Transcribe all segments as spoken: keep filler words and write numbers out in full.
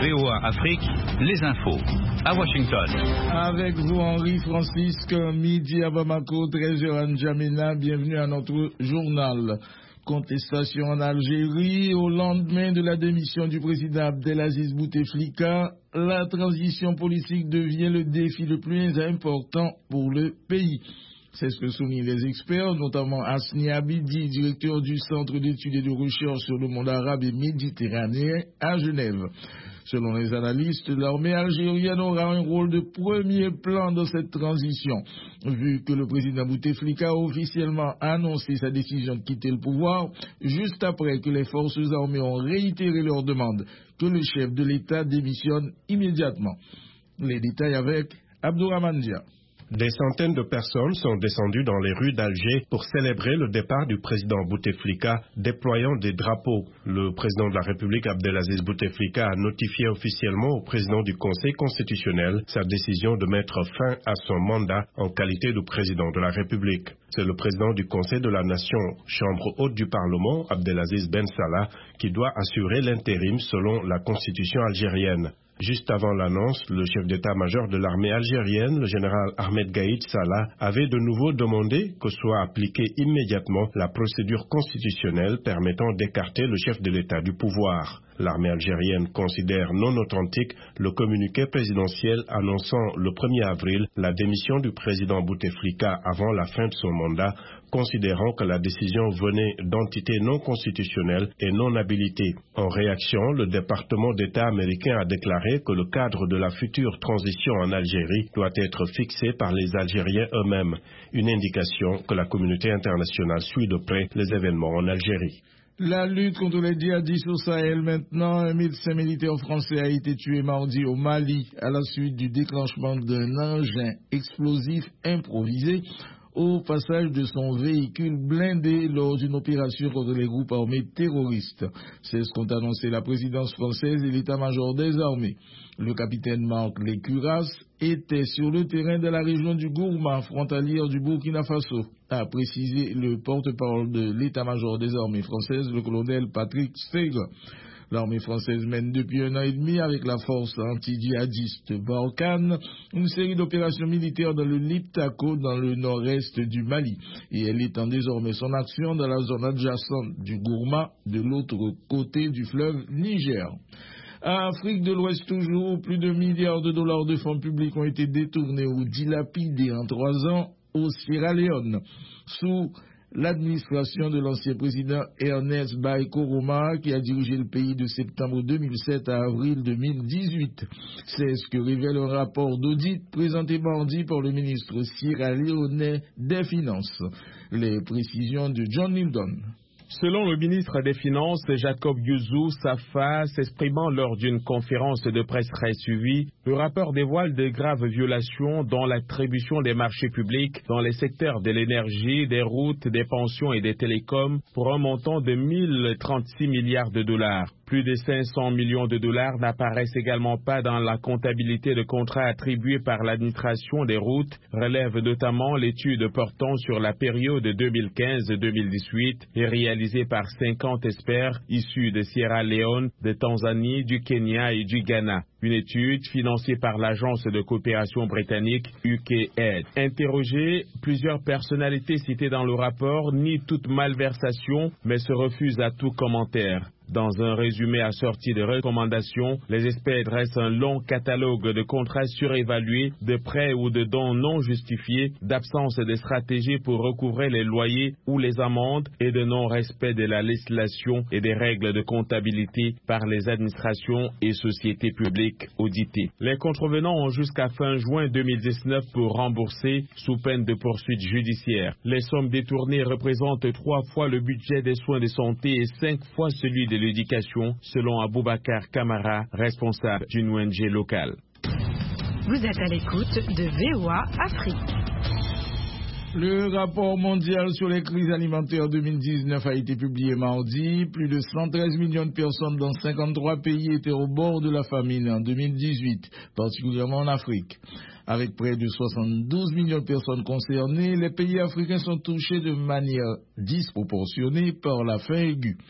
V O A Afrique, les infos. À Washington. Avec vous, Henri Francisque, midi à Bamako, treize heures à N'Djamena. Bienvenue à notre journal. Contestation en Algérie. Au lendemain de la démission du président Abdelaziz Bouteflika, la transition politique devient le défi le plus important pour le pays. C'est ce que soulignent les experts, notamment Asni Abidi, directeur du Centre d'études et de recherche sur le monde arabe et méditerranéen à Genève. Selon les analystes, l'armée algérienne aura un rôle de premier plan dans cette transition, vu que le président Bouteflika a officiellement annoncé sa décision de quitter le pouvoir, juste après que les forces armées ont réitéré leur demande que le chef de l'État démissionne immédiatement. Les détails avec Abdourahmane Dia. Des centaines de personnes sont descendues dans les rues d'Alger pour célébrer le départ du président Bouteflika, déployant des drapeaux. Le président de la République, Abdelaziz Bouteflika, a notifié officiellement au président du Conseil constitutionnel sa décision de mettre fin à son mandat en qualité de président de la République. C'est le président du Conseil de la Nation, chambre haute du Parlement, Abdelaziz Ben Salah, qui doit assurer l'intérim selon la constitution algérienne. Juste avant l'annonce, le chef d'état-major de l'armée algérienne, le général Ahmed Gaïd Salah, avait de nouveau demandé que soit appliquée immédiatement la procédure constitutionnelle permettant d'écarter le chef de l'État du pouvoir. L'armée algérienne considère non authentique le communiqué présidentiel annonçant le premier avril la démission du président Bouteflika avant la fin de son mandat, considérant que la décision venait d'entités non constitutionnelles et non habilitées. En réaction, le département d'État américain a déclaré que le cadre de la future transition en Algérie doit être fixé par les Algériens eux-mêmes, une indication que la communauté internationale suit de près les événements en Algérie. La lutte contre les djihadistes au Sahel maintenant. Un médecin militaire français a été tué mardi au Mali à la suite du déclenchement d'un engin explosif improvisé au passage de son véhicule blindé lors d'une opération contre les groupes armés terroristes. C'est ce qu'ont annoncé la présidence française et l'état-major des armées. Le capitaine Marc Lécuras était sur le terrain de la région du Gourma, frontalière du Burkina Faso, a précisé le porte-parole de l'état-major des armées françaises, le colonel Patrick Stegler. L'armée française mène depuis un an et demi avec la force anti-djihadiste Barkhane une série d'opérations militaires dans le Liptako, dans le nord-est du Mali. Et elle étend désormais son action dans la zone adjacente du Gourma, de l'autre côté du fleuve Niger. À Afrique de l'Ouest toujours, plus de milliards de dollars de fonds publics ont été détournés ou dilapidés en trois ans au Sierra Leone, sous l'administration de l'ancien président Ernest Bai Koroma, qui a dirigé le pays de septembre deux mille sept à avril deux mille dix-huit. C'est ce que révèle un rapport d'audit présenté mardi par le ministre sierra-léonais des Finances. Les précisions de John Nildon. Selon le ministre des Finances, Jacob Youzou Safa, s'exprimant lors d'une conférence de presse très suivie, le rapport dévoile de graves violations dans l'attribution des marchés publics dans les secteurs de l'énergie, des routes, des pensions et des télécoms pour un montant de mille trente-six milliards de dollars. Plus de cinq cents millions de dollars n'apparaissent également pas dans la comptabilité de contrats attribués par l'administration des routes, relève notamment l'étude portant sur la période deux mille quinze à deux mille dix-huit et réalisée par cinquante experts issus de Sierra Leone, de Tanzanie, du Kenya et du Ghana. Une étude financée par l'agence de coopération britannique U K A I D. Interrogées, plusieurs personnalités citées dans le rapport nient toute malversation mais se refusent à tout commentaire. Dans un résumé assorti de recommandations, les experts dressent un long catalogue de contrats surévalués, de prêts ou de dons non justifiés, d'absence de stratégie pour recouvrer les loyers ou les amendes et de non-respect de la législation et des règles de comptabilité par les administrations et sociétés publiques auditées. Les contrevenants ont jusqu'à fin juin deux mille dix-neuf pour rembourser sous peine de poursuites judiciaires. Les sommes détournées représentent trois fois le budget des soins de santé et cinq fois celui de l'éducation, selon Aboubacar Kamara, responsable d'une O N G locale. Vous êtes à l'écoute de V O A Afrique. Le rapport mondial sur les crises alimentaires deux mille dix-neuf a été publié mardi. Plus de cent treize millions de personnes dans cinquante-trois pays étaient au bord de la famine en deux mille dix-huit, particulièrement en Afrique. Avec près de soixante-douze millions de personnes concernées, les pays africains sont touchés de manière disproportionnée par la faim aiguë.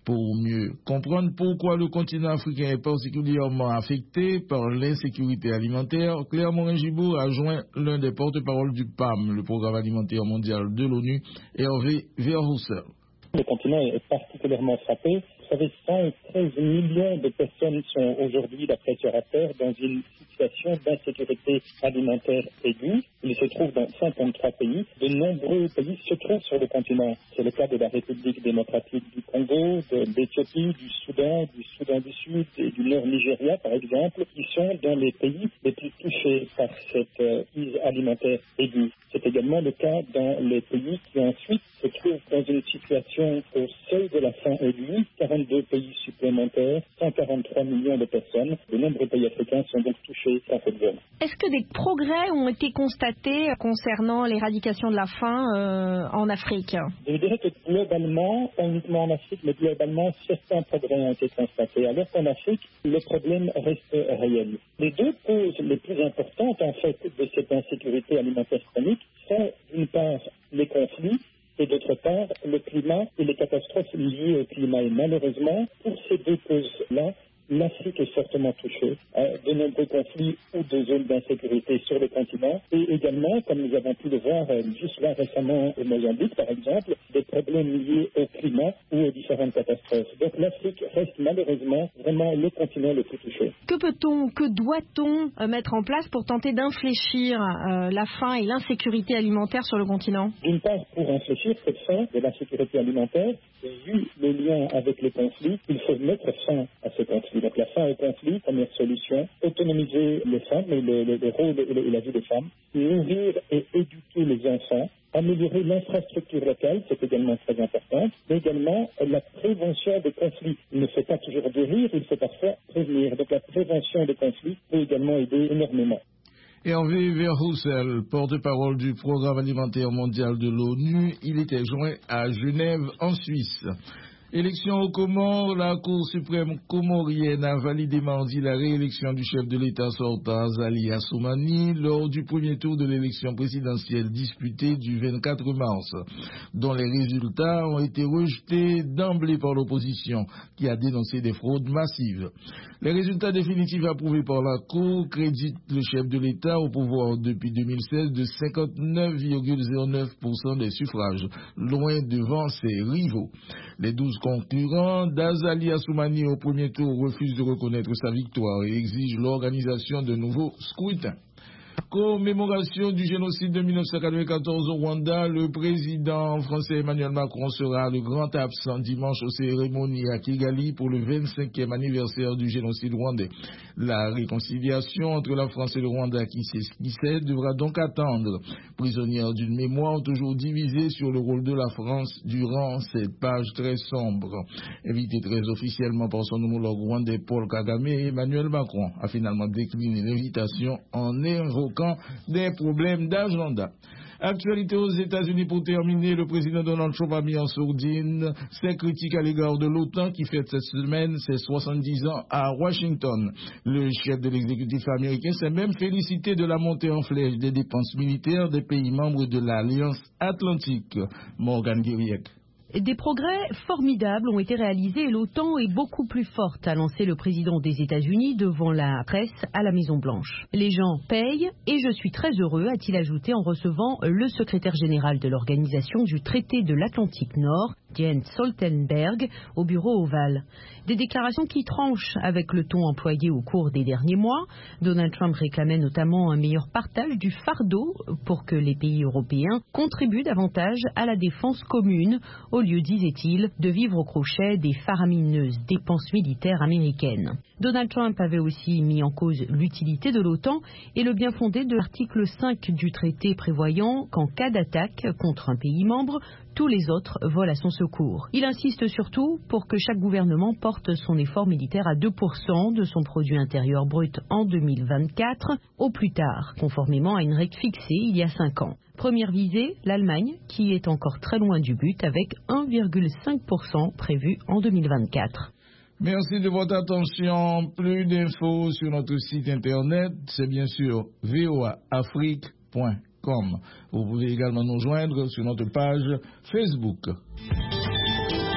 Pour mieux comprendre pourquoi le continent africain est particulièrement affecté par l'insécurité alimentaire, Claire Morin-Gibault a joint l'un des porte-parole du P A M, le Programme alimentaire mondial de l'ONU, Hervé Verhoussel. Le continent est particulièrement frappé. Vous savez, cent treize millions de personnes sont aujourd'hui, d'après ce rapport, dans une situation d'insécurité alimentaire aiguë. Ils se trouvent dans cinquante-trois pays. De nombreux pays se trouvent sur le continent. C'est le cas de la République démocratique du Congo, de l'Éthiopie, du Soudan, du Soudan du Sud et du Nord Nigeria, par exemple, qui sont dans les pays les plus touchés par cette euh, crise alimentaire aiguë. C'est également le cas dans les pays qui ensuite se trouvent dans une situation au seuil de la faim aiguë, quarante-deux pays supplémentaires, cent quarante-trois millions de personnes. De nombreux pays africains sont donc touchés par cette zone. Est-ce que des progrès ont été constatés concernant l'éradication de la faim euh, en Afrique? Je dirais que globalement, pas uniquement en Afrique, mais globalement, certains progrès ont été constatés. Alors qu'en Afrique, le problème reste réel. Les deux causes les plus importantes, en fait, de cette insécurité alimentaire chronique sont, d'une part, les conflits, et d'autre part, le climat et les catastrophes liées au climat. Et malheureusement, pour ces deux causes-là, l'Afrique est fortement touchée. Euh, de nombreux conflits ou de zones d'insécurité sur le continent. Et également, comme nous avons pu le voir euh, juste là récemment au Mozambique, par exemple, des problèmes liés au climat ou aux différentes catastrophes. Donc l'Afrique reste malheureusement vraiment le continent le plus touché. Que peut-on, que doit-on euh, mettre en place pour tenter d'infléchir euh, la faim et l'insécurité alimentaire sur le continent? D'une part, pour infléchir cette faim de l'insécurité alimentaire, vu le lien avec les conflits, il faut mettre fin à ce conflit. Donc la fin au conflit, première solution, autonomiser les femmes et le, le, le rôle et, le, et la vie des femmes, nourrir et éduquer les enfants, améliorer l'infrastructure locale, c'est également très important, mais également la prévention des conflits. Il ne faut pas toujours guérir, il faut parfois prévenir. Donc la prévention des conflits peut également aider énormément. Hervé Verhoussel, porte-parole du Programme alimentaire mondial de l'ONU, il était joint à Genève, en Suisse. Élection aux Comores, la Cour suprême comorienne a validé mardi la réélection du chef de l'État sortant Azali Assoumani lors du premier tour de l'élection présidentielle disputée du vingt-quatre mars, dont les résultats ont été rejetés d'emblée par l'opposition, qui a dénoncé des fraudes massives. Les résultats définitifs approuvés par la Cour créditent le chef de l'État au pouvoir depuis deux mille seize de cinquante-neuf virgule zéro neuf pour cent des suffrages, loin devant ses rivaux. Les douze concurrents d'Azali Assoumani au premier tour refusent de reconnaître sa victoire et exigent l'organisation de nouveaux scrutins. Commémoration du génocide de mille neuf cent quatre-vingt-quatorze au Rwanda, le président français Emmanuel Macron sera le grand absent dimanche aux cérémonies à Kigali pour le vingt-cinquième anniversaire du génocide rwandais. La réconciliation entre la France et le Rwanda qui s'esquissait devra donc attendre. Prisonnière d'une mémoire toujours divisée sur le rôle de la France durant cette page très sombre. Invité très officiellement par son homologue rwandais Paul Kagame, Emmanuel Macron a finalement décliné l'invitation en évoquant des problèmes d'agenda. Actualité aux États-Unis pour terminer, le président Donald Trump a mis en sourdine ses critiques à l'égard de l'OTAN qui fête cette semaine ses soixante-dix ans à Washington. Le chef de l'exécutif américain s'est même félicité de la montée en flèche des dépenses militaires des pays membres de l'Alliance Atlantique. Morgan Guiriec. Des progrès formidables ont été réalisés et l'OTAN est beaucoup plus forte, a lancé le président des États-Unis devant la presse à la Maison-Blanche. Les gens payent et je suis très heureux, a-t-il ajouté en recevant le secrétaire général de l'Organisation du Traité de l'Atlantique Nord, Jens Stoltenberg, au bureau ovale. Des déclarations qui tranchent avec le ton employé au cours des derniers mois. Donald Trump réclamait notamment un meilleur partage du fardeau pour que les pays européens contribuent davantage à la défense commune, au lieu, disait-il, de vivre au crochet des faramineuses dépenses militaires américaines. Donald Trump avait aussi mis en cause l'utilité de l'OTAN et le bien fondé de l'article cinq du traité prévoyant qu'en cas d'attaque contre un pays membre, tous les autres volent à son secours. Il insiste surtout pour que chaque gouvernement porte son effort militaire à deux pour cent de son produit intérieur brut en deux mille vingt-quatre, au plus tard, conformément à une règle fixée il y a cinq ans. Première visée, l'Allemagne, qui est encore très loin du but avec un virgule cinq pour cent prévu en deux mille vingt-quatre. Merci de votre attention. Plus d'infos sur notre site internet, c'est bien sûr v o a afrique point com. Vous pouvez également nous joindre sur notre page Facebook.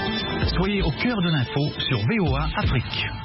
Soyez au cœur de l'info sur V O A Afrique.